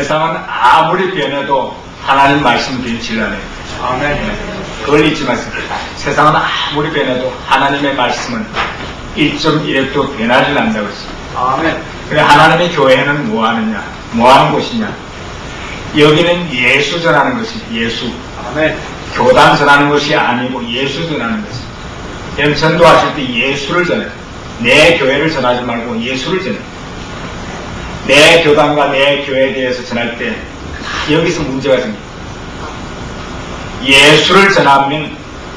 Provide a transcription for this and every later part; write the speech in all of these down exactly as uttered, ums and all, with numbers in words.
세상은 아무리 변해도 하나님 말씀 변질라네. 아멘. 그걸 잊지 마세요. 세상은 아무리 변해도 하나님의 말씀은 일 점 일 획도 변하지 않는다고 했어요. 아멘. 그래, 하나님의 교회는 뭐 하느냐? 뭐 하는 곳이냐? 여기는 예수 전하는 것이 예수. 아멘. 교단 전하는 것이 아니고 예수 전하는 것이. 여러분 전도하실 때 예수를 전해요. 내 교회를 전하지 말고 예수를 전해요. 내 교단과 내 교회에 대해서 전할 때 여기서 문제가 생깁니다. 예수를 전하면,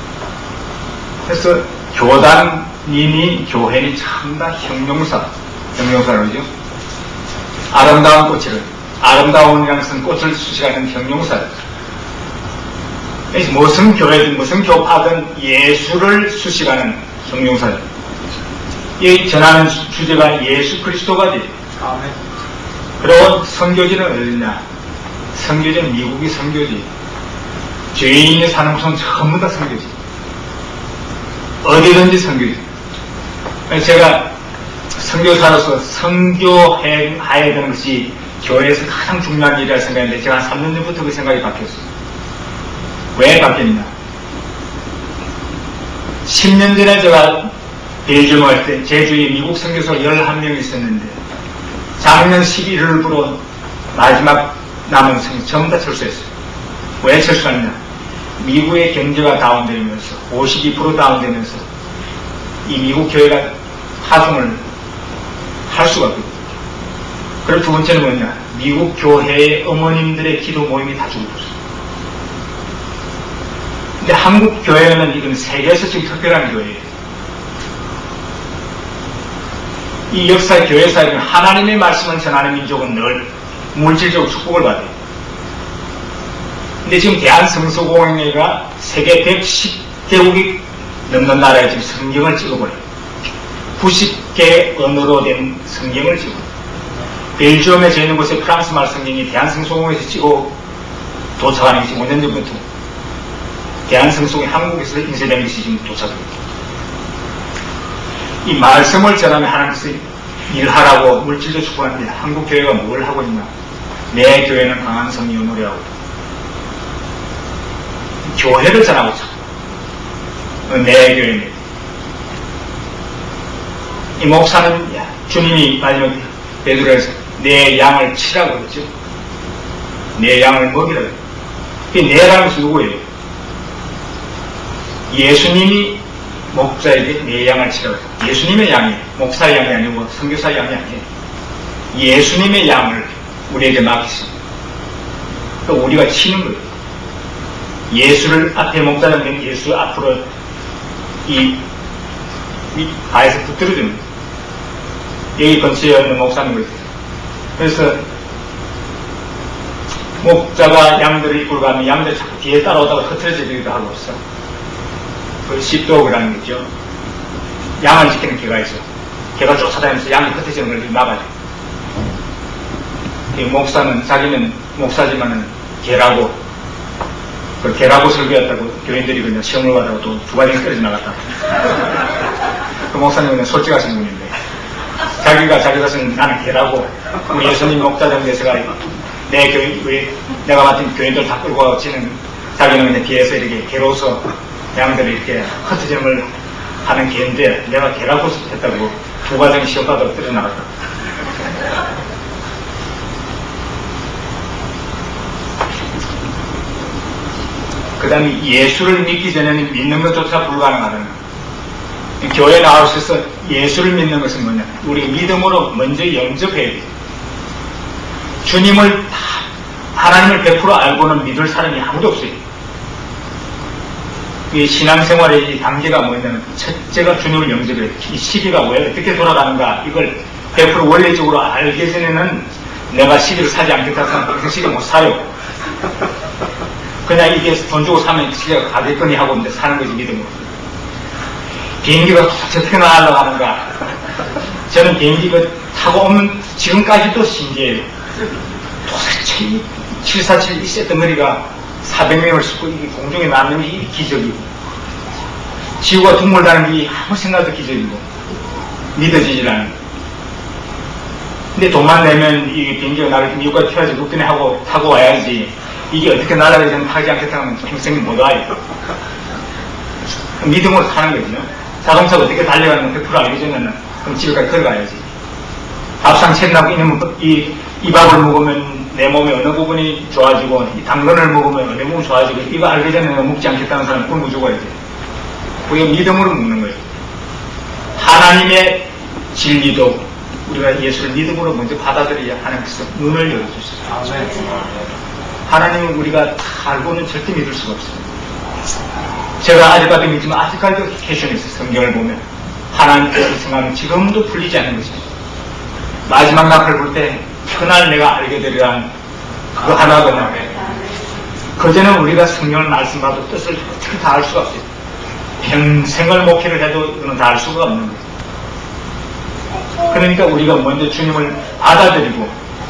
그래서 교단이니 교회니 참다 형용사, 형용사로 그러죠. 아름다운 꽃을, 아름다운이라는 것은 꽃을 수식하는 형용사예요. 그래서 무슨 교회든 무슨 교파든 예수를 수식하는 형용사예요. 이 전하는 주제가 예수 그리스도가 돼요. 아멘. 그리고 선교지는 어디냐? 선교지는 미국이 선교지. 죄인이 사는 곳은 전부 다 선교지. 어디든지 선교지. 제가 선교사로서 선교해야 되는 것이 교회에서 가장 중요한 일이라 생각했는데 제가 한 삼 년 전부터 그 생각이 바뀌었어요. 왜 바뀌었냐? 십 년 전에 제가 벨기에 갈 때 제 주위에 미국 선교사가 열한 명 있었는데 작년 십일월부로 마지막 남은 선교 전부 다 철수했어요. 왜 철수했냐? 미국의 경제가 다운되면서 오십이 퍼센트 다운되면서 이 미국 교회가 하중을 할 수가 없거든요. 그리고 두 번째는 뭐냐? 미국 교회의 어머님들의 기도 모임이 다 죽어버렸어요. 근데 한국 교회는 이건 세계에서 지금 특별한 교회예요. 이 역사 교회사에는 하나님의 말씀을 전하는 민족은 늘 물질적으로 축복을 받아요. 근데 지금 대한성서공회가 세계 백십 개국이 넘는 나라에 지금 성경을 찍어버려요. 구십 개 언어로 된 성경을 찍어요. 벨지움에 져 있는 곳에 프랑스 말 성경이 대한성서공회에서 찍어 도착하는 것이 오 년 전부터 대한성서공회 한국에서 인쇄된 것이 지금 도착합니다. 이 말씀을 전하면 하나님께서 일하라고 물질적 축복하는데 한국 교회가 뭘 하고 있나? 내 교회는 강한 성이 노래하고 교회를 전하고 있죠. 내 교회는 이 목사는 주님이 마지막 베드로에서 내 양을 치라고 그랬죠. 내 양을 먹이라고. 그 내라는 것은 누구예요? 예수님이 목자에게 내 양을 치라고 해요. 예수님의 양이에요. 목사의 양이 아니고 선교사의 양이 아니에요. 예수님의 양을 우리에게 맡기십니다. 또 우리가 치는 거예요. 예수를 앞에 목자는 예수 앞으로 이, 이 바에서 붙들어줍니다. 여기 근처에 있는 목사님 그랬어요. 그래서 목자가 양들을 이끌고 가면 양들이 자꾸 뒤에 따라오다가 흐트러지기도 하고 있어. 그 십도그라는 거죠. 양을 지키는 개가 있어. 개가 쫓아다니면서 양이 흩어지는 걸 막아줘. 이 목사는 자기는 목사지만은 개라고, 그 개라고 설교했다고 교인들이 그냥 시험을 받다가 또 두 가지가 떨어져 나갔다. 그 목사님은 그냥 솔직하신 분인데, 자기가 자기 자신 나는 개라고, 그 예수님 목자장 돼서가 내 교인, 왜 내가 맡은 교인들 다 끌고 가고 치는 자기는 그냥 뒤에서 이렇게 개로서 양들이 이렇게 흩어지는 걸 하는 개인데 내가 개라고 했다고 두 과정이 시험받아서 떨어져 나갔다. 그 다음에 예수를 믿기 전에는 믿는 것조차 불가능하다는 거예요. 교회 나오셔서 예수를 믿는 것은 뭐냐? 우리 믿음으로 먼저 영접해야 돼요. 주님을 다, 하나님을 백 퍼센트 알고는 믿을 사람이 아무도 없어요. 이 신앙생활의 단계가 뭐냐면 첫째가 주님을 영접해야 돼요. 이 시기가 왜 어떻게 돌아가는가 이걸 백 퍼센트 원리적으로 알기 전에는 내가 시기를 사지 않겠다 생각하면 그 시기 못 사요. 그냥 이게 돈 주고 사면 시기가 가겠거니 하고 이제 사는 거지 믿음으로. 비행기가 어떻게 나가려고 하는가. 저는 비행기가 타고 오면 지금까지도 신기해요. 도대체 칠사칠 이 쇳덩어리가 사백 명을 싣고 이게 공중에 나는 게 기적이고 지구가 둥글다는 게 아무 생각도 기적이고 믿어지질 않는. 근데 돈만 내면 이 비행기가 나를 미국까지 튀어서 룩드네 하고 타고 와야지. 이게 어떻게 날아가지 타지 않겠다고 하면 평생 못 와요. 믿음으로 타는 거죠. 자동차가 어떻게 달려가는 건 백 퍼센트 알려주면 그럼 집에까지 걸어가야지. 밥상 차리라고 이놈은 이, 이 밥을 먹으면 내 몸의 어느 부분이 좋아지고 이 당근을 먹으면 어느 부분이 좋아지고 이거 알기 전에 내가 먹지 않겠다는 사람은 굶어 죽어야지. 그게 믿음으로 먹는 거예요. 하나님의 진리도 우리가 예수를 믿음으로 먼저 받아들여야 하나님께서 눈을 열어주세요. 하나님은 우리가 다 알고는 절대 믿을 수가 없어요. 제가 아직까지 믿지만 아직까지도 캐션이 있어요. 성경을 보면 하나님께서 생각하면 지금도 풀리지 않는 것입니다. 마지막 낙을 볼 때 그날 내가 알게 되리라 그거 하나거든요. 그전에 우리가 성경을 말씀하고 뜻을 어떻게 다 알 수가 없어요. 평생을 목회를 해도 그건 다 알 수가 없는 거예요. 그러니까 우리가 먼저 주님을 받아들이고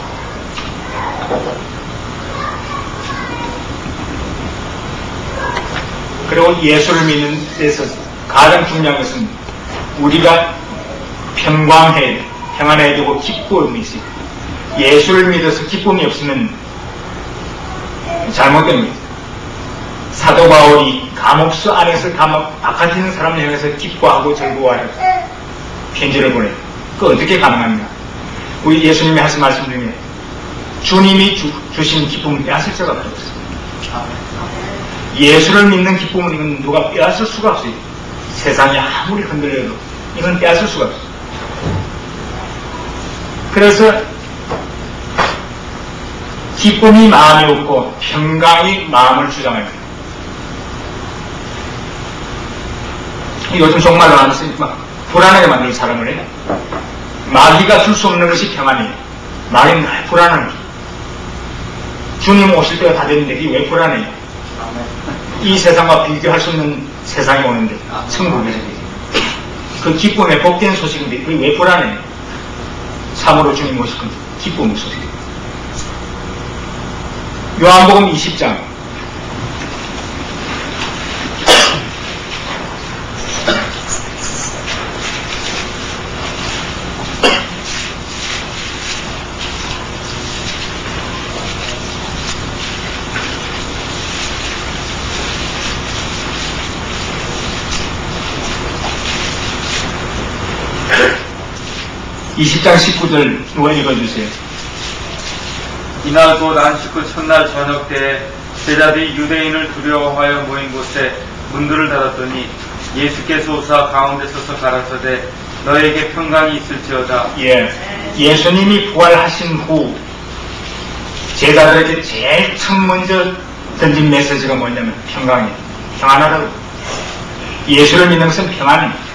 그리고 예수를 믿는 데서 가장 중요한 것은 우리가 평강해야 돼. 평안해야 되고 기쁨이 있어요. 예수를 믿어서 기쁨이 없으면 잘못된 거예요. 사도 바울이 감옥수 안에서 감옥 바깥에 있는 사람을 향해서 기뻐하고 즐거워하여 편지를 보내요. 그 어떻게 가능합니까? 우리 예수님이 하신 말씀 중에 주님이 주, 주신 기쁨은 빼앗을 수가 없어요. 예수를 믿는 기쁨은 이건 누가 빼앗을 수가 없어요. 세상이 아무리 흔들려도 이건 빼앗을 수가 없어요. 그래서 기쁨이 마음이 없고 평강이 마음을 주장합니다. 요즘 정말로 안 쓰니까 불안하게 만들 사람을 해요. 마귀가 줄 수 없는 것이 평안이에요. 마귀는 날 불안한 거죠. 주님 오실 때가 다 됐는데 이게 왜 불안해요? 이 세상과 비교할 수 없는 세상이 오는데 천국에 그 기쁨의 복된 소식인데 그게 왜 불안해요? 참으로 주님 오실 건데 기쁨의 소식이에요. 요한복음 이십 장 이십 장 십구 절 누가 읽어주세요. 이날 곧 안식 후 첫날 저녁 때에 제자들이 유대인을 두려워하여 모인 곳에 문들을 닫았더니 예수께서 오사 가운데 서서 가라사대 너에게 평강이 있을지어다. 예, 예수님이 부활하신 후 제자들에게 제일 처음 먼저 던진 메시지가 뭐냐면 평강이에요. 평안하다고. 예수를 믿는 것은 평안이에요.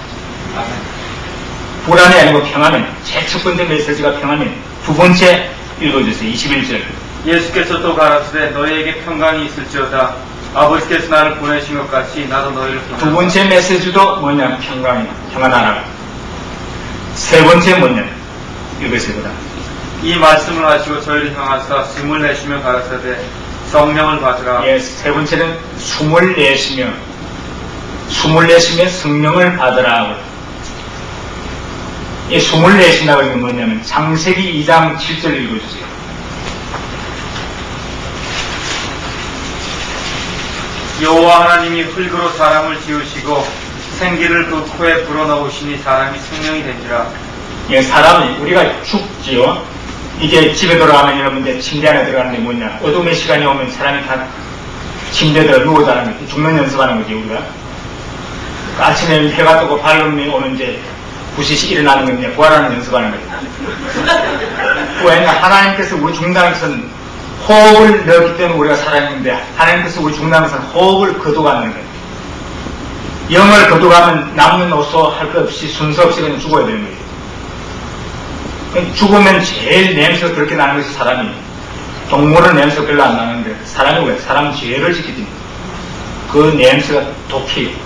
불안이 아니고 평안이에요. 제일 첫 번째 메시지가 평안이에요. 두 번째 읽어주세요. 이십일 절. 예수께서 또 가라사대 너희에게 평강이 있을지어다. 아버지께서 나를 보내신 것 같이 나도 너희를 보내라. 두 번째 메시지도 뭐냐? 평강이에요. 평안하라. 세 번째 뭐냐? 읽으세요. 이 말씀을 하시고 저희를 향하사 숨을 내쉬며 가라사대 성령을 받으라. 예, 세 번째는 숨을 내쉬며 숨을 내쉬며 성령을 받으라. 이 숨을 내쉰다고 하는 건 뭐냐면 창세기 이 장 칠 절 읽어주세요. 여호와 하나님이 흙으로 사람을 지으시고 생기를 그 코에 불어넣으시니 사람이 생명이 된지라. 예, 사람이 우리가 죽지요. 이게 집에 들어가면 여러분들 침대 안에 들어가는데 뭐냐? 어둠의 시간이 오면 사람이 다 침대에 들어 누워 자는 거지. 죽는 연습하는 거지 우리가. 아침에 해가 뜨고 밝음이 오는데 부시시 일어나는 건데 부활하는 연습하는 거예요. 왜냐? 하나님께서 우리 죽는다는 것은 호흡을 넣었기 때문에 우리가 살아있는데 하나님께서 우리 죽는다는 것은 호흡을 거둬가는 거예요. 영을 거둬가면 남는 옷소 할 것 없이 순서 없이 그냥 죽어야 되는 거예요. 죽으면 제일 냄새가 그렇게 나는 것이 사람이에요. 동물은 냄새가 별로 안 나는데 사람이 왜? 사람은 죄를 지키기 때문에 그 냄새가 독해요.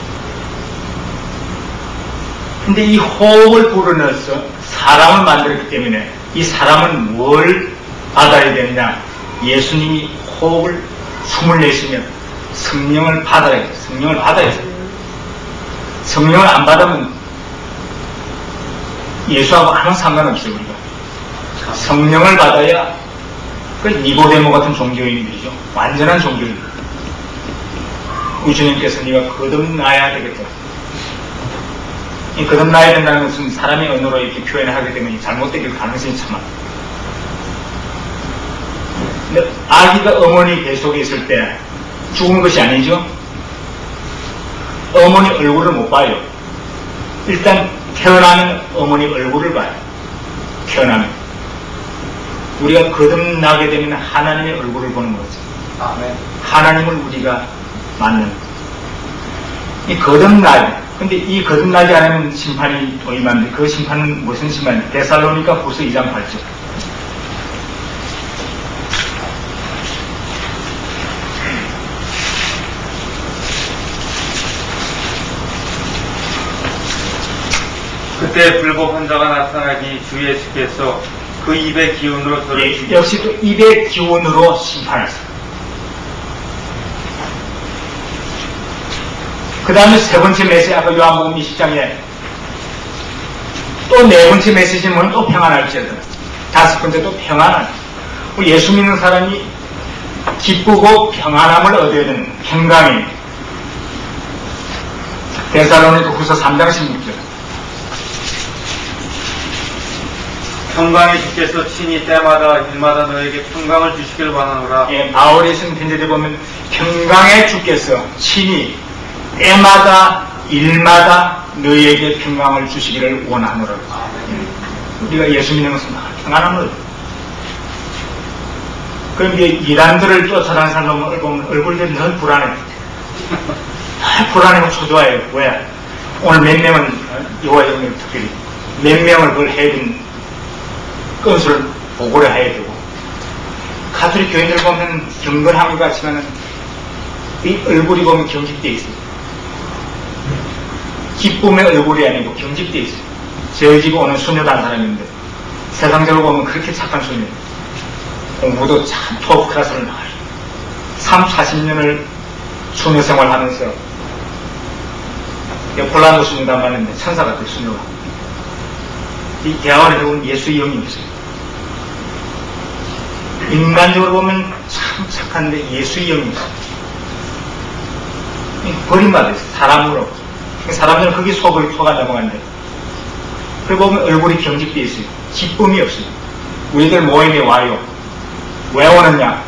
근데 이 호흡을 불어넣어서 사람을 만들었기 때문에 이 사람은 뭘 받아야 되느냐? 예수님이 호흡을 숨을 내쉬며 성령을 받아야 돼. 성령을 받아야 돼. 성령을 안 받으면 예수하고 아무 상관없어요. 우리가 성령을 받아야 그 니고데모 같은 종교인들이죠. 완전한 종교인. 우리 주님께서 네가 거듭나야 되겠다. 이 거듭나야 된다는 것은 사람의 언어로 이렇게 표현을 하게 되면 잘못되길 가능성이 참 많아요. 근데 아기가 어머니 뱃속에 있을 때 죽은 것이 아니죠. 어머니 얼굴을 못 봐요. 일단 태어나면 어머니 얼굴을 봐요. 태어나면. 우리가 거듭나게 되면 하나님의 얼굴을 보는 거죠. 아멘. 하나님을 우리가 만나는 거죠. 이 거듭나야. 근데 이 거듭나지 않으면 심판이 더 임한데 그 심판은 무슨 심판이에요? 데살로니가 후서 이 장 팔 절. 그때 불법 환자가 나타나기 주 예수께서 그 입의 기운으로 저를 예, 역시 또 입의 기운으로 심판하셨어요. 그 다음에 세 번째 메시지, 아까 요한복음 이십 장에 또 네 번째 메시지는 또 평안할지어다. 다섯 번째 또 평안할. 예수 믿는 사람이 기쁘고 평안함을 얻어야 되는 평강이 데살로니가 후서 삼 장 십육 절. 평강의 주께서 친히 때마다 일마다 너에게 평강을 주시기를 원하노라. 예, 바울이 쓴 편지를 보면 평강의 주께서 친히 때마다 일마다 너에게 평강을 주시기를 원하노라. 예, 우리가 예수 믿는 것은 평안함을. 그럼 이제 이단들을 쫓아다니는 사람을 보면 얼굴들이 늘 불안해. 불안해고 초조해요. 왜? 오늘 몇 명은 여호와 영역 특별히 몇 명을 그걸 해야 되는 건수를 보고를 해야 되고, 가톨릭 교인들 보면 경건한 것 같지만은 이 얼굴이 보면 경직되어 있어요. 기쁨의 얼굴이 아니고 경직되어 있어요. 저희 집에 오는 수녀단 사람인데 세상적으로 보면 그렇게 착한 수녀예요. 공부도 참 토프 클래스를 나와요. 삼사십 년을 수녀 생활하면서 폴란드 수녀단 봤는데 천사 같아요. 수녀가. 이 대화를 해보면 예수의 영이 있어요. 인간적으로 보면 참 착한데 예수의 영이 있어요. 버림받아요. 사람으로. 사람들은 거기 속을 속아 넘어간대. 그리고 보면 얼굴이 경직되어 있어요. 기쁨이 없어요. 우리들 모임에 와요. 왜 오느냐?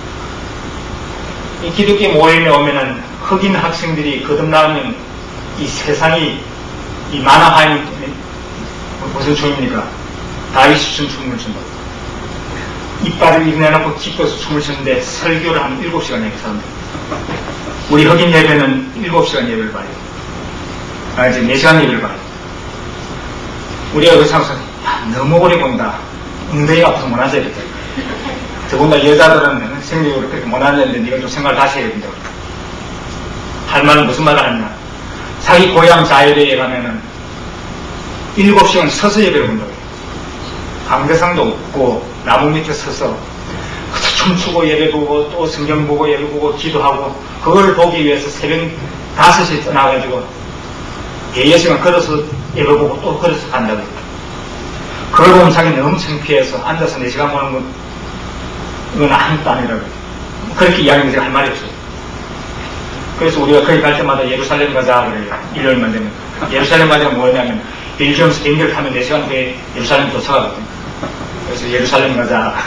이 기독교 모임에 오면은 흑인 학생들이 거듭나면 이 세상이 이 만화화인 무슨 춤입니까? 다윗이 춘 춤을 춘다. 이빨을 일내놓고 기뻐서 춤을 추는데 설교를 한 일곱 시간 해요, 사람들. 우리 흑인 예배는 일곱 시간 예배를 봐요. 아, 이제 네 시간 예배를 봐요. 우리가 그 상상, 야, 너무 오래 본다. 엉덩이가 아파서 못 앉아야겠다. 더군다나 여자들은 생리적으로 그렇게 못 앉았는데 네가 좀 생각을 다시 해야 된다고. 할 말은 무슨 말을 하냐. 자기 고향 자유대에 가면은 일곱 시간 서서 예배를 본다고. 강대상도 없고 나무 밑에 서서 춤추고 예배 보고 또 성경 보고 예배 보고 기도하고, 그걸 보기 위해서 새벽 다섯 시에 떠나가지고 대여 시간 걸어서 예배 보고 또 걸어서 간다고. 그걸 보면 자기는 너무 창피해서 앉아서 네 시간 보는 건 이건 아무것도 아니라고. 그렇게 이야기하면 제가 할 말이 없어요. 그래서 우리가 거기 갈 때마다 예루살렘 가자 그래요. 일요일만 되면. 예루살렘 가자면 뭐냐면 벨지엄에서 비행기를 타면 네 시간 후에 예루살렘 도착하거든요. 그래서 예루살렘 가자.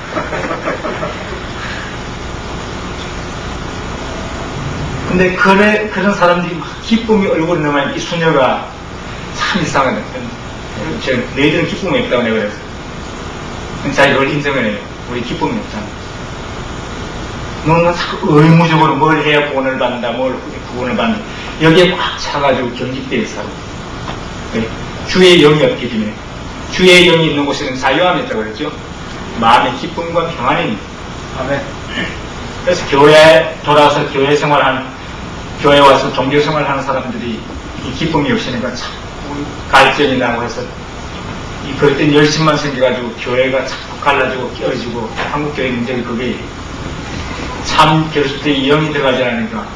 근데 그래, 그런 사람들이 막 기쁨이 얼굴에 넘어가는 이 수녀가 참 이상하다. 제가 너희들은 기쁨이 없다고 내가 그랬어요. 자기 그걸 인정을 해요. 우리 기쁨이 없잖아. 너는 자꾸 의무적으로 뭘 해야 구원을 받는다, 뭘 구원을 받는다. 여기에 꽉 차가지고 경직되어 있어요. 주의 영이 없기 때문에. 주의 영이 있는 곳에는 자유함이 있다고 그랬죠. 마음의 기쁨과 평안이 있는. 아멘. 그래서 교회에 돌아와서 교회 생활하는, 교회에 와서 종교 생활하는 사람들이 이 기쁨이 없으니까 참 갈증이 나고 해서 이 그때 열심만 생겨가지고 교회가 자꾸 갈라지고 깨어지고 한국교회 문제가 그게 참 교수들이 영이 들어가지 않으니까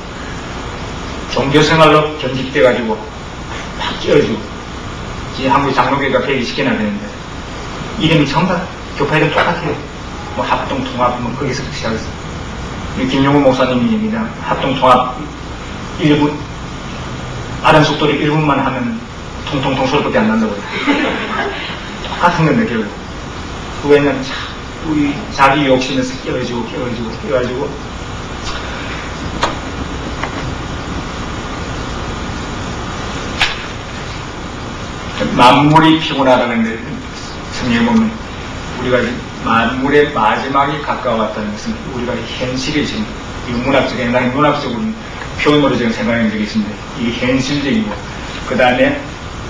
종교생활로 견직돼가지고 막 깨어지고, 이제 한국 장로교회가 백이십 개나 되는데 이름이 정답 교파들은 똑같아요. 뭐 합동 통합 뭐 거기서부터 시작했어. 김용훈 목사님이 그냥 합동 통합 일 분 빠른 속도로 일 분만 하면 통통통 소리밖에 안 난다고 해요. 똑같은 건데 결국 그거에는 참 우리 자기 욕심에서 깨어지고 깨어지고 깨어지고 만물이 피곤하다는 데 성경에 보면 우리가 만물의 마지막이 가까웠다는 것은 우리가 현실이 지금 문학적인 난 문학적으로 표현으로 지금 생각하는 적이 있습니다. 이게 현실적이고 그 다음에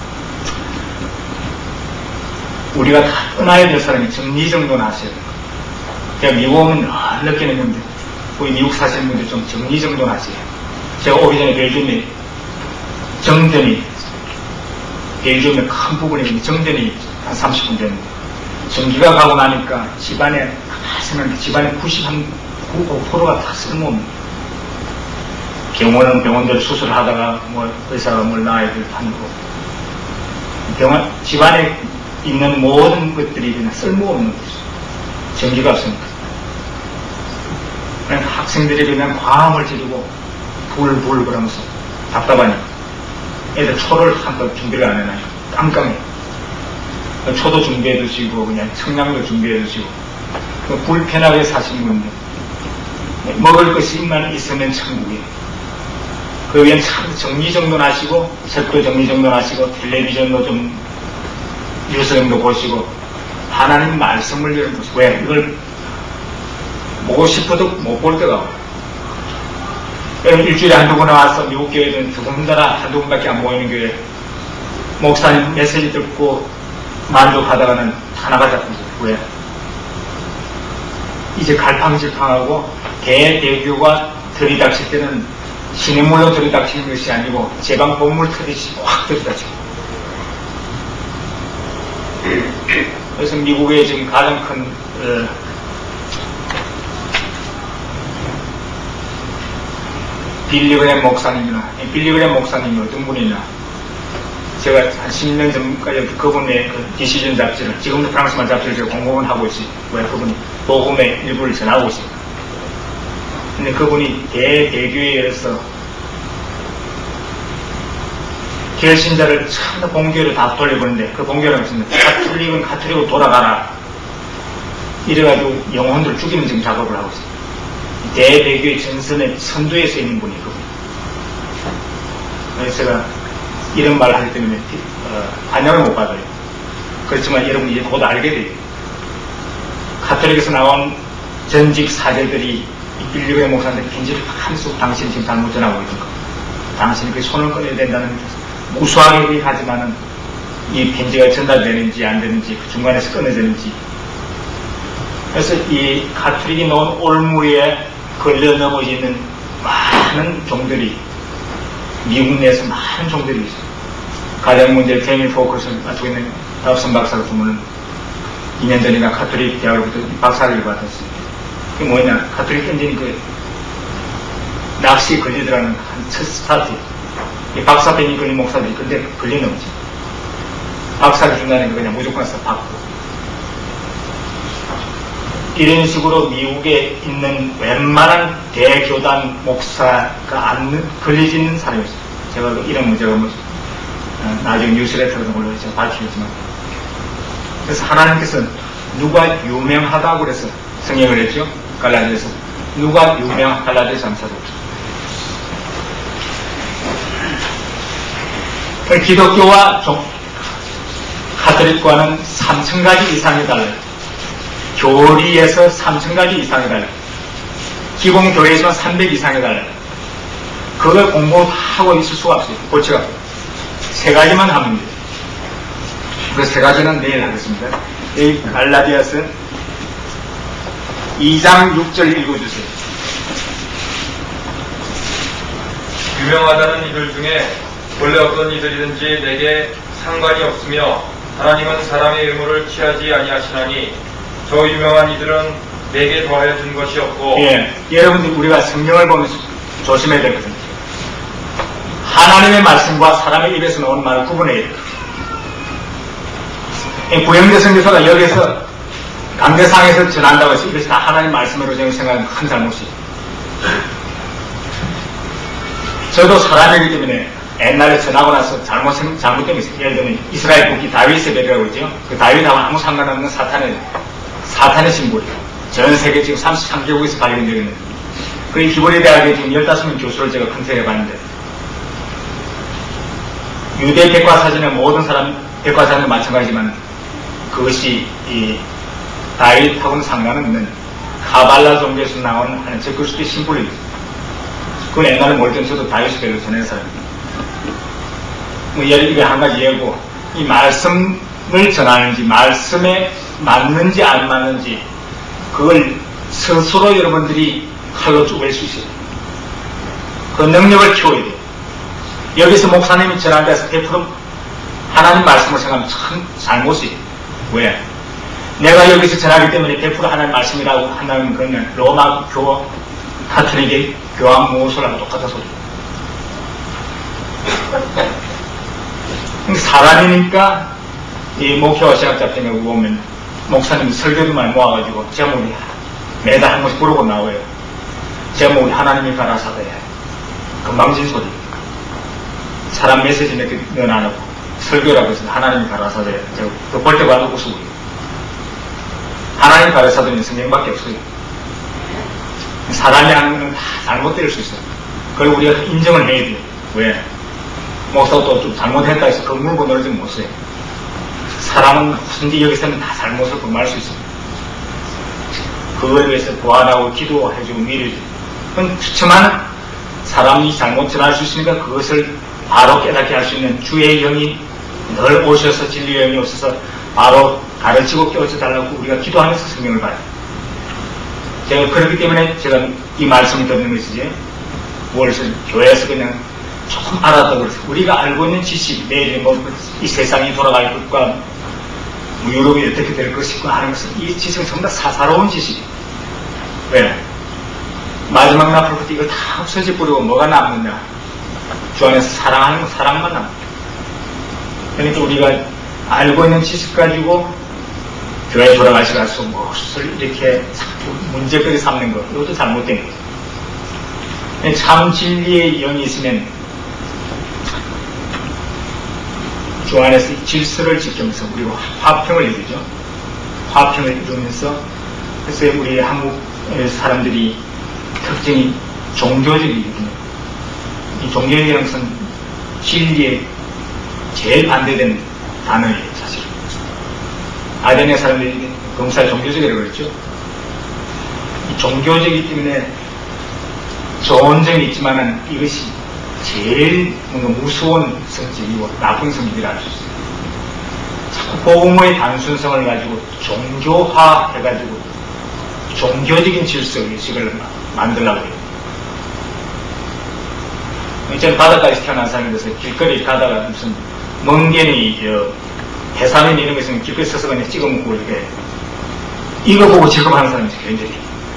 우리가 다 떠나야 될 사람이 정리정돈을 하셔야 돼요. 제가 미국 오면 늘 느끼는 건데 우리 미국 사시는 분들 좀 정리정돈을 하세요. 제가 오기 전에 벨기움에 정전이 벨기움의 큰 부분이 정전이 한 삼십 분 됐는데 전기가 가고 나니까 집안에 가만히 집안에 구십구 퍼센트가 다 쓸모없는 병원은 병원들 수술을 하다가 뭐 의사가 뭘 낳아야 될 판이고 병원 집안에 있는 모든 것들이 그냥 쓸모없는 거죠. 전기가 없으니까. 그냥 학생들이 그냥 과음을 지르고 불불 그러면서 답답하니까 애들 초를 한껏 준비를 안 해놔요. 깜깜해. 초도 준비해 두시고 그냥 청량도 준비해 두시고 불편하게 사시는 분들 먹을 것이만 있으면 천국이에요. 그 위엔 참 정리정돈하시고 책도 정리정돈하시고 텔레비전도 좀 뉴스 정도 보시고 하나님 말씀을 열어보시고 왜 이걸 보고 싶어도 못 볼 때가 와요. 일주일에 한두 번 와서 미국 교회는 두 군데나 한두 번밖에 안 모이는 교회 목사님 메시지 듣고 만족하다가는 하나가 잡히죠. 왜? 이제 갈팡질팡하고 대대교가 들이닥칠 때는 시냇물로 들이닥치는 것이 아니고 제방 본물 터듯이 확 들이닥치고 그래서 미국의 지금 가장 큰 어, 빌리그램 목사님이나 빌리그램 목사님이 어떤 분이냐 제가 한 십 년 전까지 그분의 그 디시전 잡지를 지금도 프랑스만 잡지를 제가 공부는 하고 있어요. 왜 그분이 복음의 일부를 전하고 있습니다. 근데 그분이 대대교회에서 결신자를 처음 본교회를 다 돌려보는데 그 본교회는 없습니다. 카톨릭은 카톨릭으로 돌아가라 이래가지고 영혼들을 죽이는 지금 작업을 하고 있어요. 대대교회 전선의 선두에 서 있는 분이 그분. 그래서 제가 이런 말을 하기 때문에 어, 반영을 못 받아요. 그렇지만 여러분이 이제 곧 알게 돼요. 카톨릭에서 나온 전직 사제들이 빌리그램 목사한테 편지를 하면서 당신이 지금 잘못 전하고 있는 거. 당신이 그 손을 꺼내야 된다는 무수하게 얘기하지만은 이 편지가 전달되는지 안 되는지 그 중간에서 끊어지는지. 그래서 이 카톨릭이 놓은 올무에 걸려 넘어지는 많은 종들이 미국 내에서 많은 종들이 있어요. 가장 문제 페밀 포커스를 맡고 있는 다우슨 박사가 보면은 이 년 전인가 카톨릭 대학으로부터 박사를 받았어요. 그게 뭐냐, 카톨릭 현지인 그 낚시에 걸리더라는 한 첫 스타트. 이 박사 페밀 걸린 목사들이 근데 걸리는 거지. 박사를 준다는 거 그냥 무조건 해서 받고. 이런 식으로 미국에 있는 웬만한 대교단 목사가 안 걸리지 있는 사람이 있어요. 제가 그 이런 문제가 뭐, 나중에 뉴스레터에서 물론 제가 밝히겠지만. 그래서 하나님께서 누가 유명하다고 그래서 성경을 했죠? 갈라디아서. 누가 유명, 갈라디아서 삼 장. 기독교와 종, 카톨릭과는 삼천 가지 이상이 달라요. 교리에서 삼천 가지 이상이 달라요. 기본 교회에서 삼백 이상이 달라요. 그걸 공부하고 있을 수가 없어요. 고치가 세 가지만 하면 돼요. 그 세 가지는 내일 하겠습니다. 이 갈라디아서 이 장 육 절 읽어주세요. 유명하다는 이들 중에 원래 어떤 이들이든지 내게 상관이 없으며 하나님은 사람의 의무를 취하지 아니하시나니 저 유명한 이들은 내게 더하여 준 것이 없고. 예, 여러분들 우리가 성경을 보면서 조심해야 되거든요. 하나님의 말씀과 사람의 입에서 나오는 말을 구분해야 돼요. 구영재 선교사가 여기서 강대상에서 전한다고 해서 이것이 다 하나님 말씀으로 저는 생각하는 큰 잘못이. 저도 사람이기 때문에 옛날에 전하고 나서 잘못, 잘못된 게 있어요. 예를 들면 이스라엘 국기 다윗의 배라고 그러죠. 그 다윗하고 아무 상관없는 사탄의, 사탄의 심볼이에요. 전 세계 지금 삼십삼 개국에서 발견되고 있는. 그 히브리 대학에 지금 열다섯 명 교수를 제가 컨택해 봤는데, 유대 백과사전의 모든 사람, 백과사전은 마찬가지지만, 그것이 이 다윗하고는 상관없는 카발라 종교에서 나온 하는 저 그리스도의 심볼이, 그건 옛날에 모르던 저도 다윗의 배로 전한 사람입니다. 뭐 예를 들어 한 가지 예고, 이 말씀을 전하는지, 말씀에 맞는지 안 맞는지, 그걸 스스로 여러분들이 칼로 쪼갤 수 있어요. 그 능력을 키워야 돼요. 여기서 목사님이 전한 데서 백 퍼센트 하나님 말씀을 생각하면 참 잘못이에요. 왜? 내가 여기서 전하기 때문에 백 퍼센트 하나님 말씀이라고 한다면 그러면 로마 교, 카톨릭의 교황 모호설하고 똑같은 소리예요. 사람이니까 이 목회와 신학자 같은 경우 보면 목사님이 설교도 많이 모아가지고 제목이 매달 한 번씩 부르고 나와요. 제목이 하나님이 가라사대. 금방진 소리. 사람 메시지 몇 개 넣어 안 하고 설교라고 해서 하나님이 가라사대. 그 볼 때마다 웃고 하나님 가라사대는 성경밖에 없어요. 사람이 하는 건 다 잘못될 수 있어요. 그걸 우리가 인정을 해야 돼요. 왜? 목사도 좀 잘못했다 해서 그 물고 놀지 못해요. 사람은 무슨지 여기서는 다 잘못을 범할 수 있습니다. 그거에 대해서 보완하고 기도해주고 미리해주고. 그건 추첨하는 사람이 잘못 전할 수 있으니까 그것을 바로 깨닫게 할 수 있는 주의 영이 늘 오셔서 진리의 영이 오셔서 바로 가르치고 깨워줘 달라고 우리가 기도하면서 성경을 봐요. 제가 그렇기 때문에 제가 이 말씀을 듣는 것이지, 무엇을 교회에서 그냥 조금 알았다고 그래서 우리가 알고 있는 지식, 내일 뭐 이 세상이 돌아갈 것과 뭐 유럽이 어떻게 될 것이고 하는 것은 이 지식은 전부 다 사사로운 지식이에요. 왜? 마지막 나팔부터 이걸 다 없어져 버리고 뭐가 남느냐? 주 안에서 사랑하는 건 사랑만 남는. 그러니까 우리가 알고 있는 지식 가지고 교회 돌아가시가서 무엇을 이렇게 자꾸 문제거리 삼는 것, 이것도 잘못된 거예요. 참 진리의 영이 있으면 주 안에서 질서를 지키면서 우리가 화평을 이루죠. 화평을 이루면서, 그래서 우리 한국 사람들이 특징이 종교적이거든요. 이 종교적이라는 것은 진리에 제일 반대되는 단어예요, 사실. 아덴의 사람들이 검사를 종교적이라고 그랬죠. 이 종교적이기 때문에 좋은 점이 있지만은 이것이 제일 뭔가 무서운 성질이고 나쁜 성질이라 할 수 있어요. 자꾸 복음의 단순성을 가지고 종교화 해가지고 종교적인 질서 의식을 만들려고 해요. 저는 바닷가에서 태어난 사람이라서 길거리 가다가 무슨 멍게니, 해삼인 이런 거 있으면 길거리 서서 그냥 찍어 먹고 이렇게 이거 보고 즐거워하는 사람이 굉장히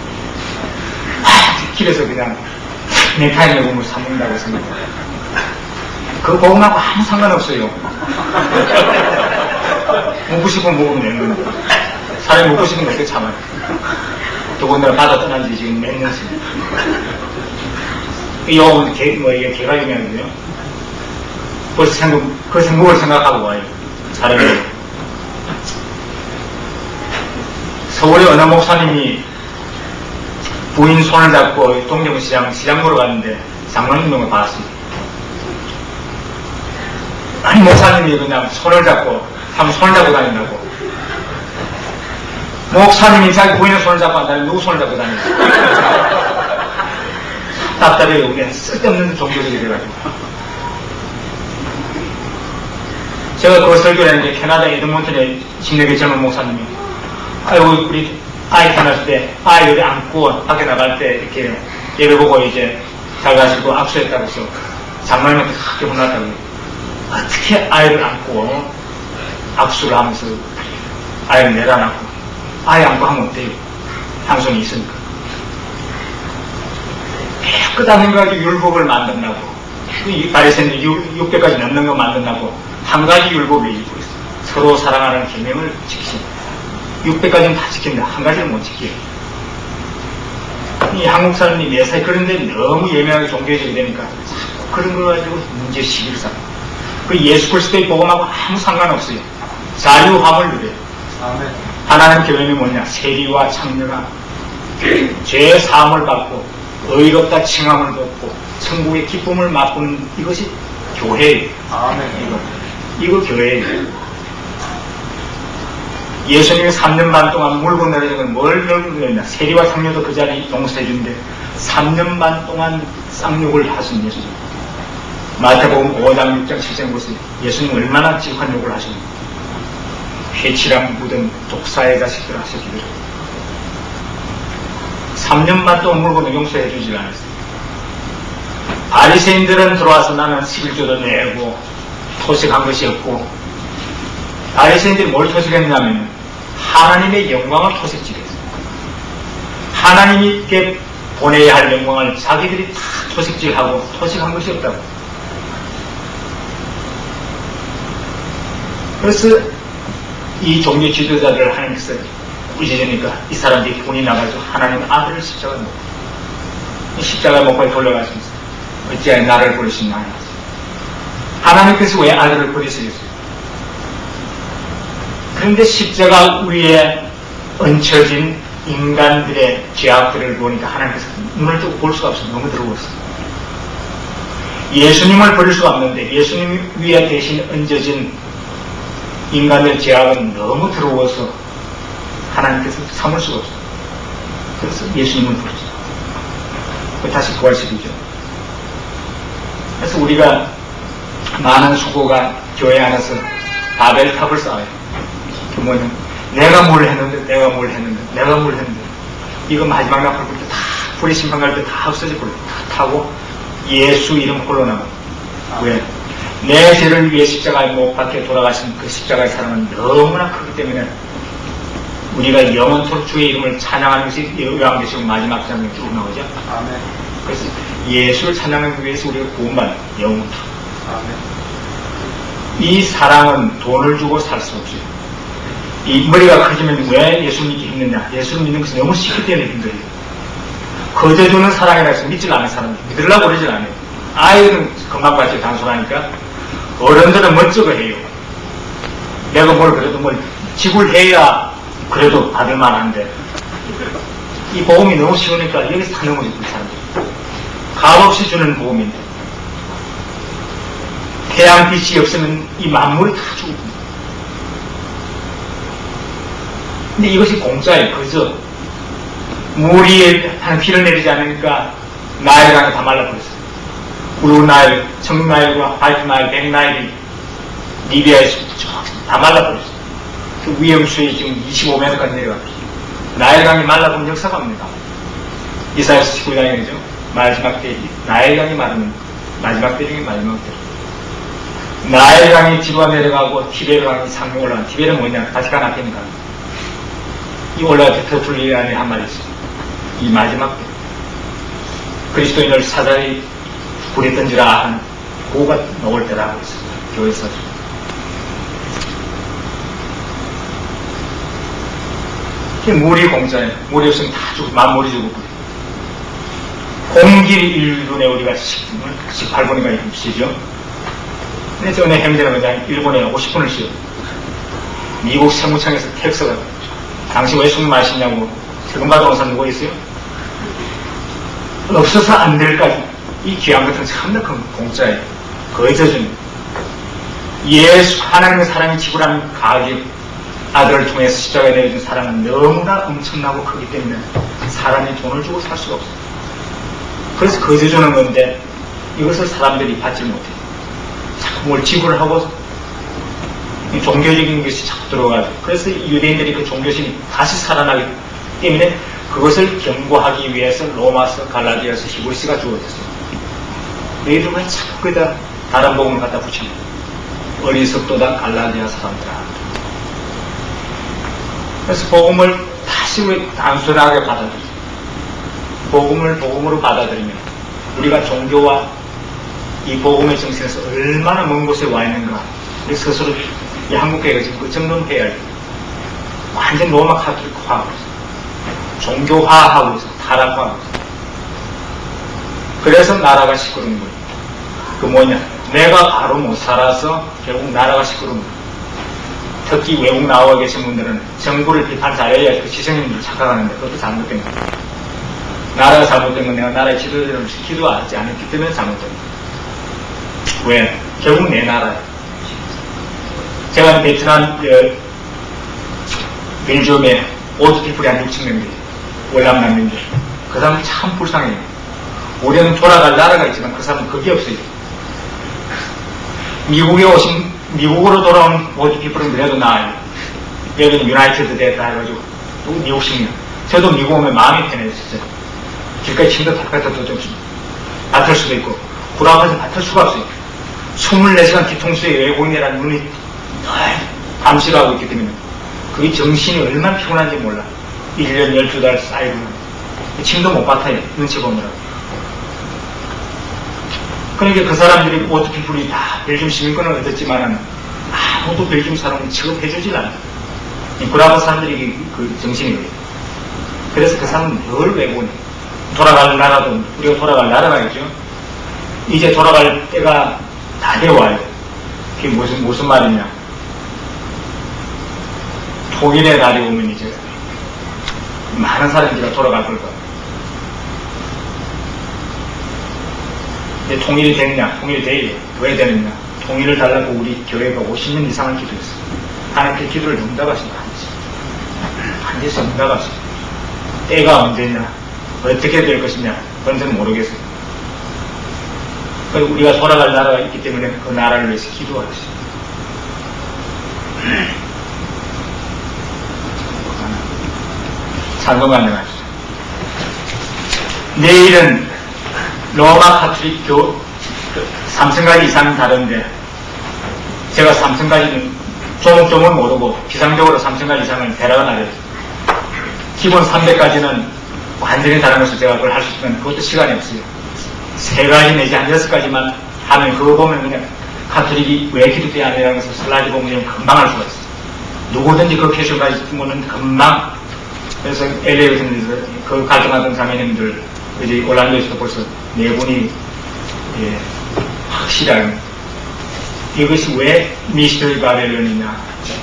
아, 길에서 그냥 넥타이를 보면 사먹는다고 생각해요. 그거 복음하고 아무 상관없어요. 먹고 싶으면 먹으면 되는 건데 사람이 먹고 싶은 거 어떻게 참아요. 더군다나 바다 떠난 지 지금 몇 년입니다. 이 영어는 개, 뭐 이게 개가 유명한데요. 벌써 생각, 그 생각을 생각하고 와요. 사람이. 서울의 어느 목사님이 부인 손을 잡고 동대문시장, 시장 보러 갔는데 장로님을 봤습니다. 아니, 목사님이 그냥 손을 잡고, 한번 손을 잡고 다닌다고. 목사님이 자기 부인의 손을 잡고 한다면 누구 손을 잡고 다니냐. 답답해요. 그냥 쓸데없는 종교적이 돼가지고. 제가 그 설교를 했는데 캐나다 에드몬턴에 신내계 젊은 목사님이 아이고 우리 아이 태어났을 때 아이 여기 안고 밖에 나갈 때 이렇게 예배 보고 이제 잘 가시고 악수했다고 해서 장로님한테 크게 혼났다고. 어떻게 아이를 안고 악수를 하면서 아이를 내려놨고 아이 안고 하면 어때요? 향성이 있으니까. 깨끗한 거 가지고 율법을 만든다고. 이 바리새인들 육 배까지 넘는 거 만든다고. 한 가지 율법이 있고 있어요. 서로 사랑하는 계명을 지키십니다. 육백 가지는 다 지킨다. 한 가지를 못 지켜요. 이 한국 사람이 매사에 그런데 너무 예민하게 종교적이 되니까 그런 거 가지고 문제 시비를 쌓아요. 그 예수 그리스도의 복음하고 아무 상관없어요. 자유함을 누려요. 아멘. 하나님 교회는 뭐냐? 세리와 창녀가 죄 사함을 받고 의롭다 칭함을 받고 천국의 기쁨을 맛보는 이것이 교회예요. 아멘. 이거 이거 교회예요. 예수님이 삼 년 반 동안 물 건너는 건 뭘 건너냐? 세리와 창녀도 그 자리 용서해 주는데 삼 년 반 동안 쌍욕을 하신 예수님. 마태복음 오 장 육 장 칠 장 보세요. 예수님 얼마나 지독한 욕을 하셨는지. 회치랑 묻은 독사의 자식들 하셨기를. 삼 년 반 동안 물 건너 용서해 주질 않았어요. 바리새인들은 들어와서 나는 십일조도 내고 토식한 것이 없고, 바리새인들이 뭘 토식했냐면 하나님의 영광을 토식질했어요. 하나님께 보내야 할 영광을 자기들이 다 토식질하고 토식한 것이 없다고. 그래서 이 종교 지도자들을 하나님께서 꾸짖으니까 이 사람들이 분이 나가서 하나님 아들을 십자가에 못 박고, 십자가에 못 박고 돌려가시면서 어찌하여 나를 버리시나. 하나님께서 왜 아들을 버리시겠어요? 그런데 십자가 위에 얹혀진 인간들의 죄악들을 보니까 하나님께서 눈을 뜨고 볼 수가 없어요. 너무 더러웠어요. 예수님을 버릴 수가 없는데 예수님 위에 대신 얹어진 인간의 죄악은 너무 더러워서 하나님께서 참을 수가 없어요. 그래서 예수님을 부르죠. 다시 부활시키죠. 그래서 우리가 많은 수고가 교회 안에서 바벨탑을 쌓아요. 그 뭐냐, 내가 뭘 했는데, 내가 뭘 했는데, 내가 뭘 했는데, 이거 마지막 날 불 때 다, 불이 심판 갈 때 다 없어질 거예요. 다 타고 예수 이름 홀로 나가요. 왜? 내 죄를 위해 십자가에 못 박혀 돌아가신 그 십자가의 사랑은 너무나 크기 때문에 우리가 영원토록 주의 이름을 찬양하는 것이 요한계시록 마지막 장면에 쭉 나오죠. 아멘. 그래서 예수를 찬양하기 위해서 우리가 구원받는 영원토록. 아멘. 이 사랑은 돈을 주고 살 수 없어요. 이 머리가 커지면 왜 예수 믿기 힘드냐? 예수를 믿는 것은 너무 쉽기 때문에 힘들어요. 거저주는 사랑이라 해서 믿질 않는 사람들, 믿으려고 그러질 않아요. 아이들은 금방같이 단순하니까 어른들은 멋쩍어 해요. 내가 뭘 그래도 뭘 지불해야 그래도 받을 만한데 이 보험이 너무 쉬우니까 여기서 다 넘어지고 사람들. 값없이 주는 보험인데 태양빛이 없으면 이 만물이 다 죽고. 근데 이것이 공짜예요. 그죠? 물이 한 비를 내리지 않으니까 나일강이 다 말라버렸어요. 블루 나일, 청록 나일과 화이트 나일, 백 나일이 리비아에서 다 말라버렸어요. 그 위험수위 지금 이십오 미터까지 내려갔어요. 나일강이 말라버린 역사가 없습니다. 이사야서 십구 장이죠. 마지막 때이 나일강이 마르는 마지막 때 중에 마지막 때. 나일강이 뒤로 내려가고 티베르강이 상에 올라간. 티베르는 뭐냐? 바티칸 앞에니까. 이 올라갈 때 터툴리안에 한 말이 있어요. 이 마지막 때 그리스도인을 사자리 불에 던지라 하는 고가 나올 때라고 했어요. 교회에서. 물이 공짜예요. 물이 없으면 다 죽고 만물이 죽고. 공기 일 분에 우리가 십팔 분인가 쉬죠. 근데 전에 행제는 그냥 일본에 오십 분을 쉬어요. 미국 세무청에서 텍스가 당신 왜 술 마시냐고 세금 받아온 사람 누구 있어요? 없어서 안 될까지. 이 귀한 것은 참나 큰 공짜예요. 거저주는 예수 하나님의 사랑이 지불한 가격 아들을 통해서 십자가에 내어준 사랑은 너무나 엄청나고 크기 때문에 사람이 돈을 주고 살 수가 없어요. 그래서 거저주는 건데 이것을 사람들이 받지 못해요. 자꾸 뭘 지불을 하고 종교적인 것이 자꾸 들어가죠. 그래서 유대인들이 그 종교심이 다시 살아나기 때문에 그것을 경고하기 위해서 로마서, 갈라디아서, 히브리서가 주어졌어요. 너희들 왜 자꾸 거기다 다른 복음을 갖다 붙이냐? 어리석도다 갈라디아 사람들아. 그래서 복음을 다시 왜 단순하게 받아들이죠? 복음을 복음으로 받아들이면 우리가 종교와 이 복음의 정신에서 얼마나 먼 곳에 와 있는가 우리 스스로 이 한국교회가 지금 그 정도는 해야 할 완전 로마 카톨릭화하고 있어. 종교화하고 있어. 타락화하고 있어. 그래서 나라가 시끄러운 거예요. 그 뭐냐? 내가 바로 못 살아서 결국 나라가 시끄러운 거예요. 특히 외국 나와 계신 분들은 정부를 비판 잘해야 그 시선님들 착각하는데 그것도 잘못된 거예요. 나라가 잘못된 건 내가 나라의 지도자를 기도하지 않았기 때문에 잘못된 거예요. 왜? 결국 내 나라예요. 제가 베트남, 그, 벨지움에 오드피플이 한 육천 명 돼요. 월남남민들. 그 사람은 참 불쌍해요. 우리는 돌아갈 나라가 있지만 그 사람은 그게 없어요. 미국에 오신, 미국으로 돌아온 오드피플은 그래도 나아요. 여기는 유나이티드 됐다 해가지고, 미국식이요. 저도 미국 오면 마음이 편해요, 진짜. 길가에 침도 탁탁 좀 맡을 수도 있고, 구라가서 맡을 수가 없어요. 이십사 시간 뒤통수에 외국인이라는 눈이 감시를 하고 있기 때문에 그게 정신이 얼마나 피곤한지 몰라. 일 년 열두 달 쌓이고 침도 못 맡아요. 눈치 보느라고. 그러니까 그 사람들이 오토피플이 다 벨gium 시민권을 얻었지만은 아무도 벨gium 사람은 취급해주질 않아요. 구라바 사람들이 그 정신이 그래요. 그래서 그 사람은 늘 외국인. 돌아갈 나라도 우리가 돌아갈 나라가 있죠. 이제 돌아갈 때가 다 되어와요. 그게 무슨, 무슨 말이냐. 통일의 날이 오면 이제 많은 사람들이 돌아갈 걸 거예요. 이제 통일이 되느냐? 통일이 돼요. 왜 되느냐? 통일을 달라고 우리 교회가 오십 년 이상을 기도했어요. 하나님께 기도를 응답하신다. 한지에서 응답하신다. 때가 언제냐? 어떻게 될 것이냐? 그건 저는 모르겠어요. 우리가 돌아갈 나라가 있기 때문에 그 나라를 위해서 기도하겠습니다. 잠깐만 하시죠. 내일은 로마 카톨릭 교 삼천 가지 이상 다른데 제가 삼천 가지는 조목조목 모르고 비상적으로 삼천 가지 이상은 대략은 알려요. 기본 삼백 가지는 완전히 다른 것을 제가 그걸 할 수 있으면 그것도 시간이 없어요. 세 가지 내지 한 여섯 가지만 하면 그거 보면 그냥 카톨릭이 왜 기독교에 안 되라는 것을 슬라이드 보면 금방 알 수가 있어요. 누구든지 그 퀘션까지 보면 금방. 그래서 엘에이 같은 데서 그 갈등하던 자매님들 이제 올란도에서도 벌써 네 분이 예, 확실히 알고 이것이 왜 미스터리 바벨론이냐,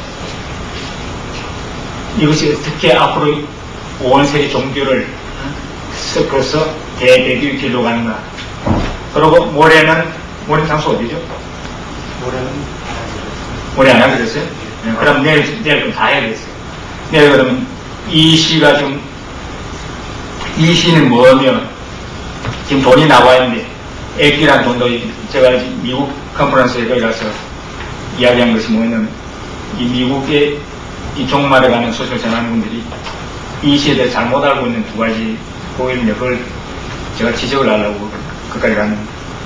이것이 어떻게 앞으로 온 세계 종교를 섞어서 대대교의 길로 가는가. 그리고 모레는, 모레 장소 어디죠? 모레는 모레 안 하게 됐어요? 네, 그럼 내일, 내일 그럼 다 해야겠어요. 내일 그러면 이 시가 좀, 이 시는 뭐냐면, 지금 돈이 나와 있는데, 액기란 돈도, 제가 미국 컨퍼런스에 거기 가서 이야기한 것이 뭐냐면, 이 미국의 이 종말에 가는 소식을 전하는 분들이 이 시에 대해 잘못 알고 있는 두 가지 보이는데, 그걸 제가 지적을 하려고 그까지 갔는데,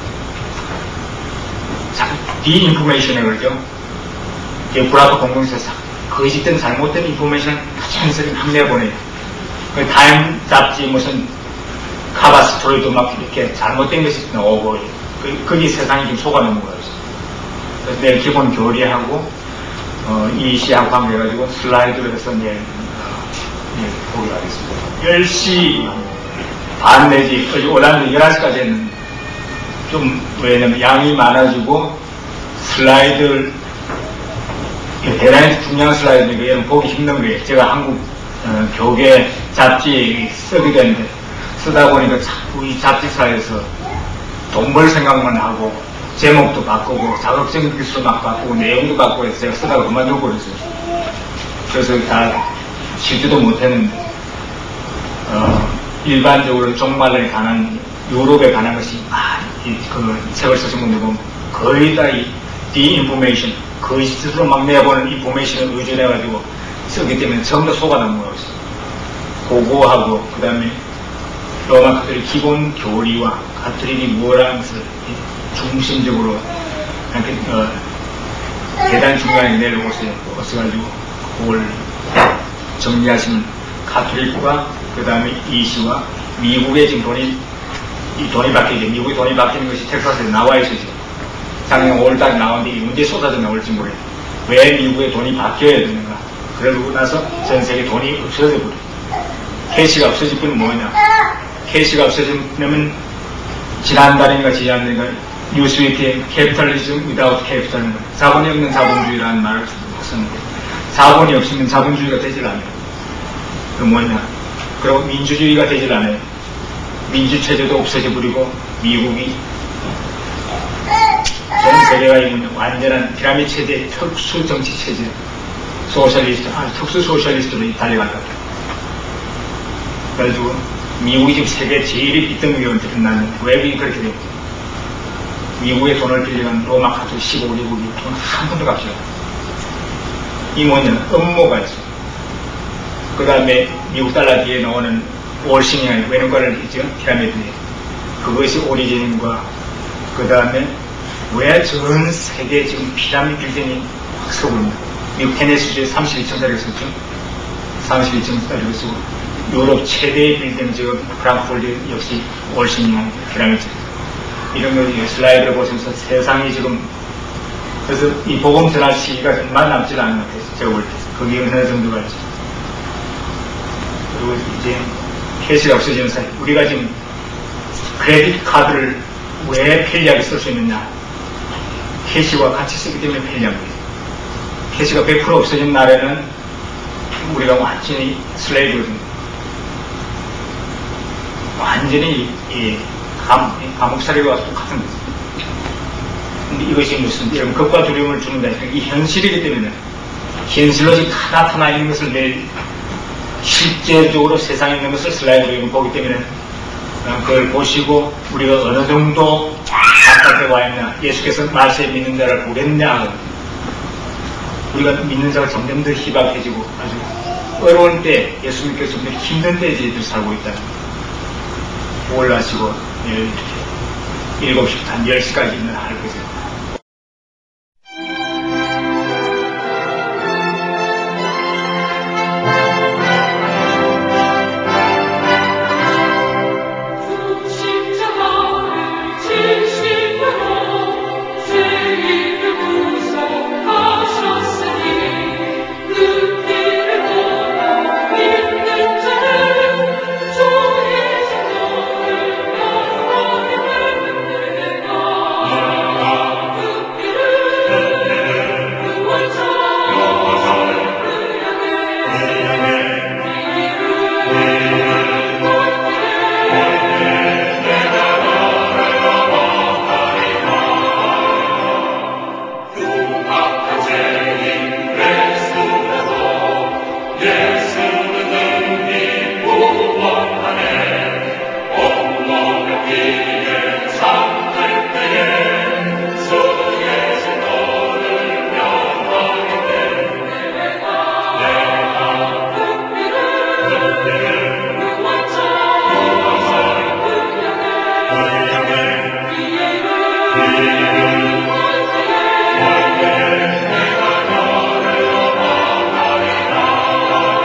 디인포메이션에 그러죠. 구라파 공공에서 거짓된 잘못된 인포메이션 자연스럽게 막 내보내요. 타임 잡지 무슨 카바 스토리도 막 이렇게 잘못된 것이 나오고, 그, 거기 세상이 좀 속아놓은 거예요. 그래서 내일 기본 교리하고, 어, 이 시하고 관계해가지고 슬라이드로 해서 내일, 어, 내일 보기로 하겠습니다. 열 시 반 내지, 올라는데 열한 시까지 했는데, 좀, 왜냐면 양이 많아지고, 슬라이드를, 대단히 중요한 슬라이드니까 여러분 보기 힘든 거예요. 제가 한국 어, 교계 잡지 쓰게 되는데 쓰다 보니까 자꾸 이 잡지사에서 돈 벌 생각만 하고 제목도 바꾸고 자극적인 기술 막 바꾸고 내용도 바꾸고 해서 제가 쓰다가 그만두고 그랬어요. 그래서 다 실지도 못했는데 어, 일반적으로 종말에 관한 유럽에 관한 것이 아, 이, 그 책을 쓰신 분들 보면 거의 다 이 디인포메이션 거짓으로 막 내보는 인포메이션을 의존해가지고 쓰기 때문에 전부 다 속아놓은 거예요. 그거하고, 그 다음에 로마 카톨릭 기본 교리와 카톨릭이 뭐라는 것을 중심적으로 이렇게, 어, 대단히 중요하게 내려오세요. 어서가지고 그걸 정리하시면 카톨릭과 그 다음에 이시와 미국의 지금 돈이, 이 돈이 바뀌죠. 미국의 돈이 바뀌는 것이 텍사스에 나와 있어요. 작년 오월달에 나왔는데 언제 쏟아져 나올지 모르겠어요. 왜 미국의 돈이 바뀌어야 되는가. 그러고 나서 전 세계 돈이 없어져 버려. 캐시가 없어질 뿐은 뭐냐? 캐시가 없어지면 지난달인가 지난달인가 뉴스위크에 캐피탈리즘 without capital은 자본이 없는 자본주의라는 말을 썼는데 자본이 없으면 자본주의가 되질 않아요. 그 뭐냐? 그리고 민주주의가 되질 않아요. 민주체제도 없어져 버리고 미국이 전 세계가 있는 완전한 피라미드 체제의 특수 정치 체제, 소셜리스트, 아 특수 소셜리스트로 달려간다. 그래가지고 미국이 지금 세계 제일 빚덩이로 드러나는 왜 그렇게 되고 미국의 돈을 빌려간 로마 카톨릭 십오 개국이 돈 한 푼도 값이 없어요. 이 뭐냐? 음모가 있어요. 그 다음에 미국 달러 뒤에 나오는 월싱이 외눈가를 있죠? 피라미드에. 그것이 오리진과 그 다음에 왜 전 세계 지금 피라미드 빌딩이 확 서고 있냐? 미국 테네시주에 삼십이 층짜리가 썼죠? 삼십이 층짜리가 쓰고 유럽 최대의 빌딩 지금 프랑크푸르트 역시 월싱이 피라미드. 이런 거 슬라이드를 보시면서 세상이 지금 그래서 이 복음 전할 시기가 얼마 남지 않은 것 같아요. 제가 볼 때. 그게 어느 정도가 있죠. 그리고 이제 캐시가 없어지는 사이 우리가 지금 크레딧 카드를 왜 편리하게 쓸 수 있느냐? 캐시와 같이 쓰기 때문에 편리한 거예요. 캐시가 백 퍼센트 없어진 날에는 우리가 완전히 슬레이브거든요. 완전히 이 감, 감옥살이와 똑같은 거죠. 근데 이것이 무슨 여러분 겁과 두려움을 주는다. 이 현실이기 때문에 현실로 지금 다 나타나 있는 것을 내일 실제적으로 세상에 있는 것을 슬라이드로 보기 때문에 그걸 보시고 우리가 어느 정도 바깥에 와 있냐, 예수께서 말씀에 믿는 자를 보겠냐, 우리가 믿는 자가 점점 더 희박해지고 아주 어려운 때 예수 믿기 좀 힘든 때에 저희들이 살고 있다. 올라시고 이렇게 일곱 시부터 한 열 시까지 있는 할 거죠. Yeah.